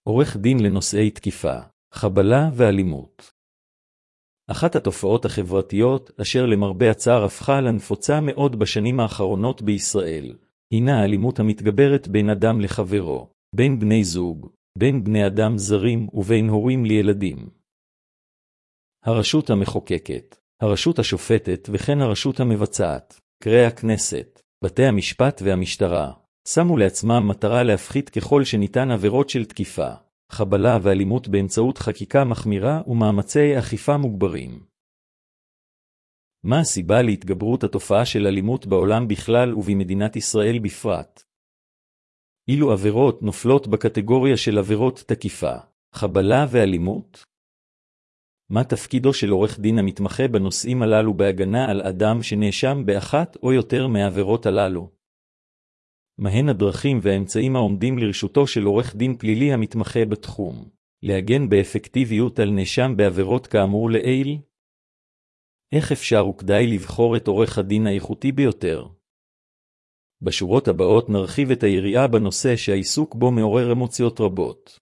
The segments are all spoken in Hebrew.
עורך דין לנושאי תקיפה, חבלה ואלימות. אחת התופעות החברתיות אשר למרבה הצער הפכה לנפוצה מאוד בשנים האחרונות בישראל, הינה האלימות המתגברת בין אדם לחברו, בין בני זוג, בין בני אדם זרים ובין הורים לילדים. הרשות המחוקקת, הרשות השופטת וכן הרשות המבצעת, קרי הכנסת, בתי המשפט והמשטרה, שמו לעצמם מטרה להפחית ככל שניתן עבירות של תקיפה, חבלה ואלימות באמצעות חקיקה מחמירה ומאמצי אכיפה מוגברים. מה הסיבה להתגברות התופעה של אלימות בעולם בכלל ובמדינת ישראל בפרט? אילו עבירות נופלות בקטגוריה של עבירות תקיפה, חבלה ואלימות? מה תפקידו של עורך דין המתמחה בנושאים הללו בהגנה על אדם שנאשם באחת או יותר מהעבירות הללו? מהן הדרכים והאמצעים העומדים לרשותו של עורך דין פלילי המתמחה בתחום, להגן באפקטיביות על נאשם בעבירות כאמור לעיל? איך אפשר וכדאי לבחור את עורך הדין האיכותי ביותר? בשורות הבאות נרחיב את היריעה בנושא שהעיסוק בו מעורר אמוציות רבות.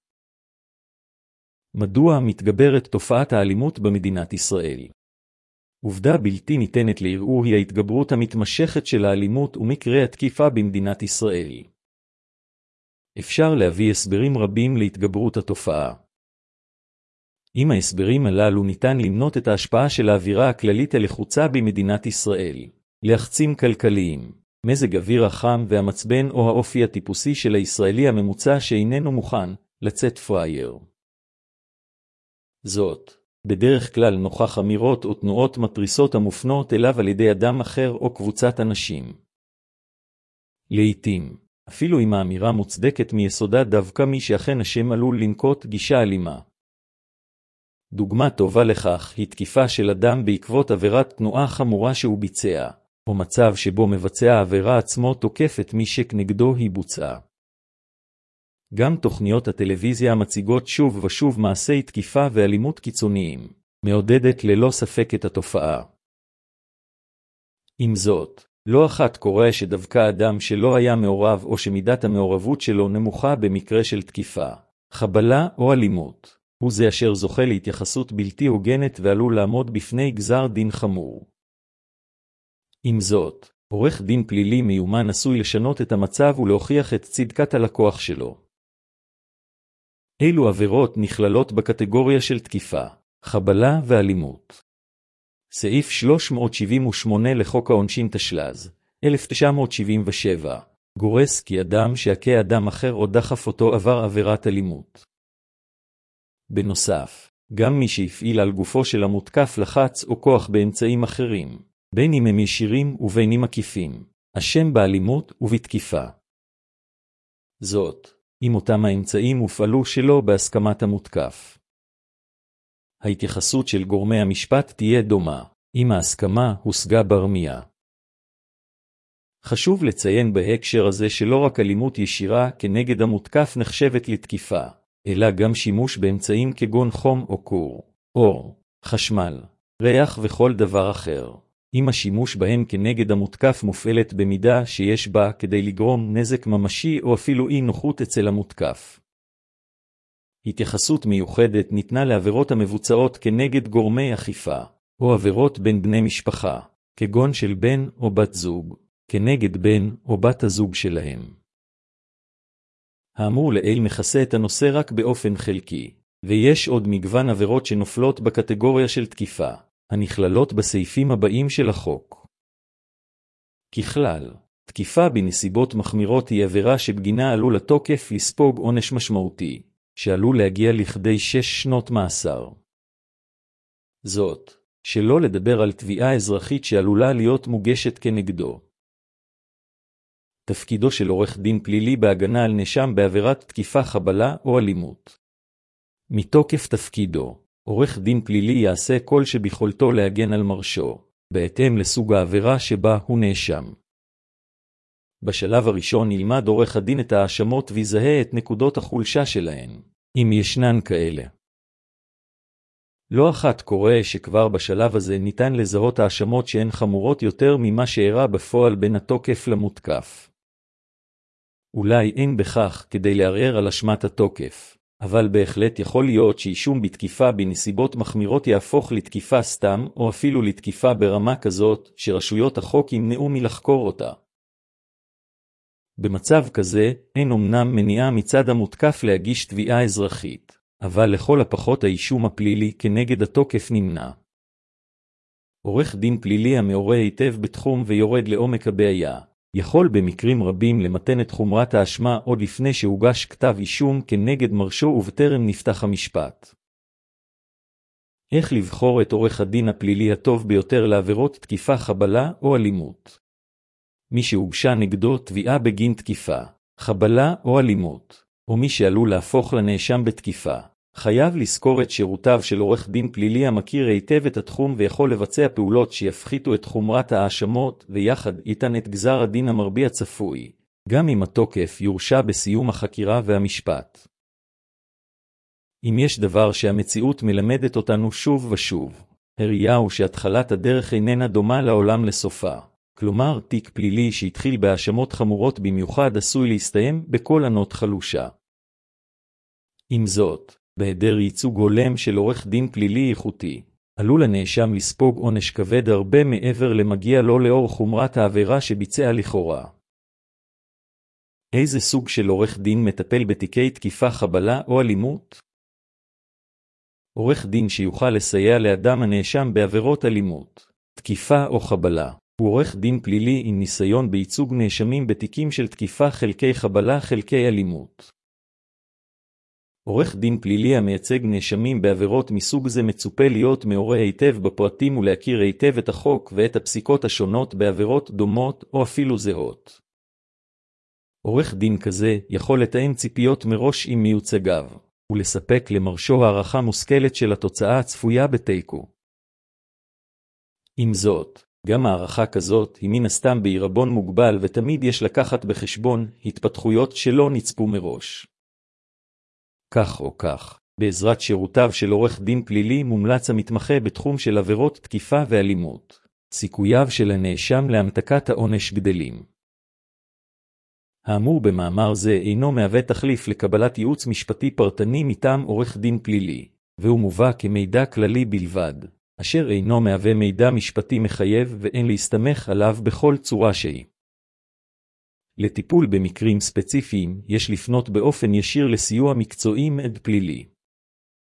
מדוע מתגברת תופעת האלימות במדינת ישראל? עובדה בלתי ניתנת לערעור היא ההתגברות המתמשכת של האלימות ומקרי התקיפה במדינת ישראל. אפשר להביא הסברים רבים להתגברות התופעה. עם ההסברים הללו ניתן למנות את ההשפעה של האווירה הכללית הלחוצה במדינת ישראל, לחצים כלכליים, מזג אוויר החם והמצבן או האופי הטיפוסי של הישראלי הממוצע שאיננו מוכן לצאת פראייר. זאת, בדרך כלל נוכח אמירות או תנועות מטריסות המופנות אליו על ידי אדם אחר או קבוצת אנשים. לעתים, אפילו אם האמירה מוצדקת מיסודה דווקא מי שאכן אשם עלול לנקוט גישה אלימה. דוגמה טובה לכך היא תקיפה של אדם בעקבות עבירת תנועה חמורה שהוא ביצע, או מצב שבו מבצע העבירה עצמו תוקף את מי שכנגדו היא בוצעה. גם תוכניות הטלוויזיה מציגות שוב ושוב מעשי תקיפה ואלימות קיצוניים, מעודדת ללא ספק את התופעה. עם זאת, לא אחת קורה שדווקא אדם שלא היה מעורב או שמידת המעורבות שלו נמוכה במקרה של תקיפה, חבלה או אלימות, הוא זה אשר זוכה להתייחסות בלתי הוגנת ועלול לעמוד בפני גזר דין חמור. עם זאת, עורך דין פלילי מיומן עשוי לשנות את המצב ולהוכיח את צדקת הלקוח שלו. אילו עבירות נכללות בקטגוריה של תקיפה, חבלה ואלימות? סעיף 378 לחוק העונשין תשל"ז, 1977, גורס כי אדם שהכה אדם אחר או דחף אותו עבר עבירת אלימות. בנוסף, גם מי שהפעיל על גופו של המותקף לחץ או כוח באמצעים אחרים, בין אם הם ישירים ובין אם עקיפים, אשם באלימות ובתקיפה. זאת, אם אותם האמצעים הופעלו שלא בהסכמת המותקף. ההתייחסות של גורמי המשפט תהיה דומה, אם ההסכמה הושגה ברמייה. חשוב לציין בהקשר הזה שלא רק אלימות ישירה כנגד המותקף נחשבת לתקיפה, אלא גם שימוש באמצעים כגון חום או קור, אור, חשמל, ריח וכל דבר אחר. אם השימוש בהם כנגד המותקף מופעלת במידה שיש בה כדי לגרום נזק ממשי או אפילו אי נוחות אצל המותקף. התייחסות מיוחדת ניתנה לעבירות המבוצעות כנגד גורמי אכיפה, או עבירות בין בני משפחה, כגון של בן או בת זוג, כנגד בן או בת הזוג שלהם. האמור לעיל מכסה את הנושא רק באופן חלקי, ויש עוד מגוון עבירות שנופלות בקטגוריה של תקיפה, הנכללות בסעיפים הבאים של החוק. ככלל, תקיפה בנסיבות מחמירות היא עבירה שבגינה עלול התוקף לספוג עונש משמעותי, שעלול להגיע לכדי 6 שנות מאסר. זאת, שלא לדבר על תביעה אזרחית שעלולה להיות מוגשת כנגדו. תפקידו של עורך דין פלילי בהגנה על נאשם בעבירת תקיפה, חבלה או אלימות. מתוקף תפקידו, עורך דין פלילי יעשה כל שביכולתו להגן על מרשו, בהתאם לסוג העבירה שבה הוא נאשם. בשלב הראשון ילמד עורך הדין את האשמות ויזהה את נקודות החולשה שלהן, אם ישנן כאלה. לא אחת קורה שכבר בשלב הזה ניתן לזהות האשמות שהן חמורות יותר ממה שאירע בפועל בין התוקף למותקף. אולי אין בכך כדי לערער על אשמת התוקף, אבל בהחלט יכול להיות שאישום בתקיפה בנסיבות מחמירות יהפוך לתקיפה סתם, או אפילו לתקיפה ברמה כזאת, שרשויות החוק ימנעו מלחקור אותה. במצב כזה, אין אמנם מניעה מצד המותקף להגיש תביעה אזרחית, אבל לכל הפחות האישום הפלילי כנגד התוקף נמנע. עורך דין פלילי המעורה היטב בתחום ויורד לעומק הבעיה, יכול במקרים רבים למתן את חומרת האשמה עוד לפני שהוגש כתב אישום כנגד מרשו ובטרם נפתח המשפט. איך לבחור את עורך הדין הפלילי הטוב ביותר לעבירות תקיפה, חבלה או אלימות? מי שהוגשה נגדו תביעה בגין תקיפה, חבלה או אלימות, או מי שעלול להפוך לנאשם בתקיפה, חייב לזכור את שירותיו של עורך דין פלילי המכיר היטב את התחום ויכול לבצע פעולות שיפחיתו את חומרת האשמות ויחד איתן את גזר הדין המרבי הצפוי, גם אם התוקף יורשע בסיום החקירה והמשפט. אם יש דבר שהמציאות מלמדת אותנו שוב ושוב, הראיה הוא שהתחלת הדרך איננה דומה לעולם לסופה. כלומר, תיק פלילי שהתחיל בהאשמות חמורות במיוחד עשוי להסתיים בכל ענות חלושה. עם זאת, בהיעדר ייצוג הולם של עורך דין פלילי איכותי, עלול הנאשם לספוג עונש כבד הרבה מעבר למגיע לו לאור חומרת העבירה שביצע לכאורה. איזה סוג של עורך דין מטפל בתיקי תקיפה, חבלה או אלימות? עורך דין שיוכל לסייע לאדם הנאשם בעבירות אלימות, תקיפה או חבלה. הוא עורך דין פלילי עם ניסיון בייצוג נאשמים בתיקים של תקיפה, חלקי חבלה, חלקי אלימות. עורך דין פלילי המייצג נאשמים בעבירות מסוג זה מצופה להיות מעורה היטב בפרטים ולהכיר היטב את החוק ואת הפסיקות השונות בעבירות דומות או אפילו זהות. עורך דין כזה יכול לתאם ציפיות מראש עם מיוצגיו, ולספק למרשו הערכה מושכלת של התוצאה הצפויה בתיקו. עם זאת, גם הערכה כזאת היא מן הסתם בעירבון מוגבל ותמיד יש לקחת בחשבון התפתחויות שלא נצפו מראש. כך או כך, בעזרת שירותיו של עורך דין פלילי מומלץ המתמחה בתחום של עבירות תקיפה ואלימות, סיכוייו של הנאשם להמתקת העונש גדלים. האמור במאמר זה אינו מהווה תחליף לקבלת ייעוץ משפטי פרטני מטעם עורך דין פלילי, והוא מובא כמידע כללי בלבד, אשר אינו מהווה מידע משפטי מחייב ואין להסתמך עליו בכל צורה שהיא. לטיפול במקרים ספציפיים יש לפנות באופן ישיר לסיוע מקצועי מעד פלילי.